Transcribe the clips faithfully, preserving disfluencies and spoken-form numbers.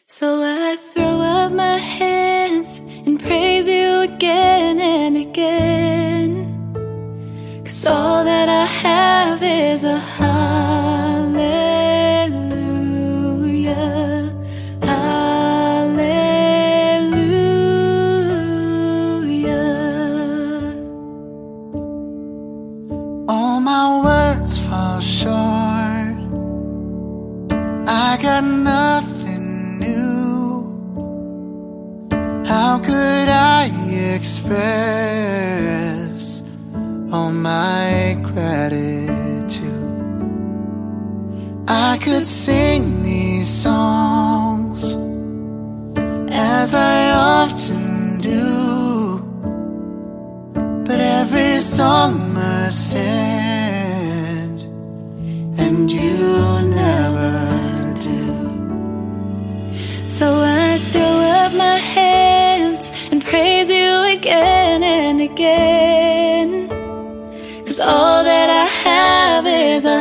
So I throw up my hands and praise you again and again. 'Cause all that I have is a hallelujah, hallelujah. All my words fall short. I got nothing new. How could I express all my gratitude? I could sing these songs as I often do, but every song must end, and you never do. So I throw up my hands and praise you again and again. 'Cause all that I have is a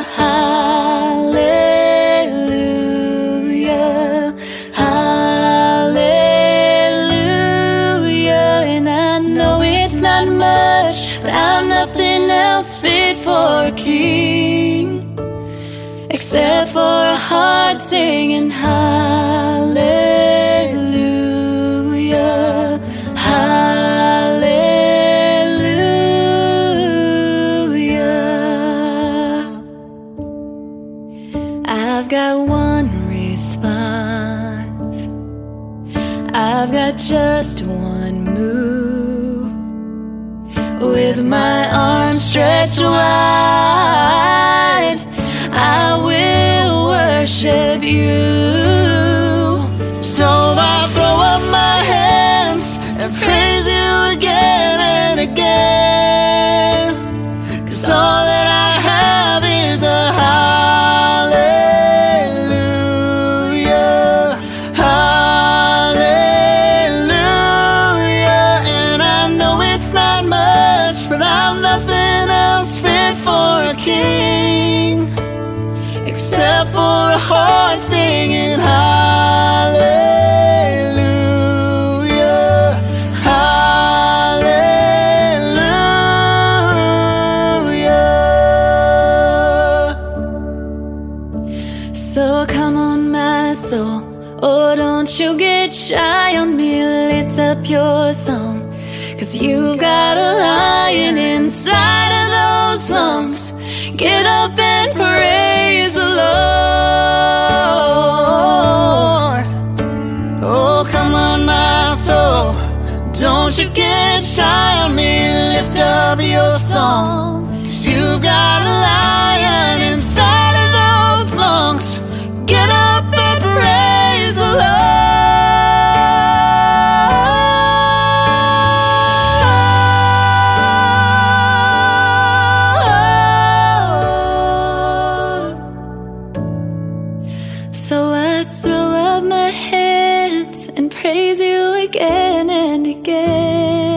hallelujah, hallelujah. And I know it's not much, but I'm nothing else fit for a king, except for a heart singing hallelujah, hallelujah. I've got one response, I've got just one move. With my arms stretched wide, I will worship you. So I throw up my hands and praise you again and again. 'Cause all that I have is a hallelujah, hallelujah. And I know it's not much, but I'm nothing else fit for a king, except for a heart singing hallelujah, hallelujah. So come on, my soul, oh don't you get shy on me, lift up your song. 'Cause you've got a lion inside of those lungs. Get up and praise the Lord. Oh, come on, my soul, don't you get shy on me, lift up your song. 'Cause you've got a lion inside of those lungs. Get up and praise the Lord. So I throw up my hands and praise you again and again.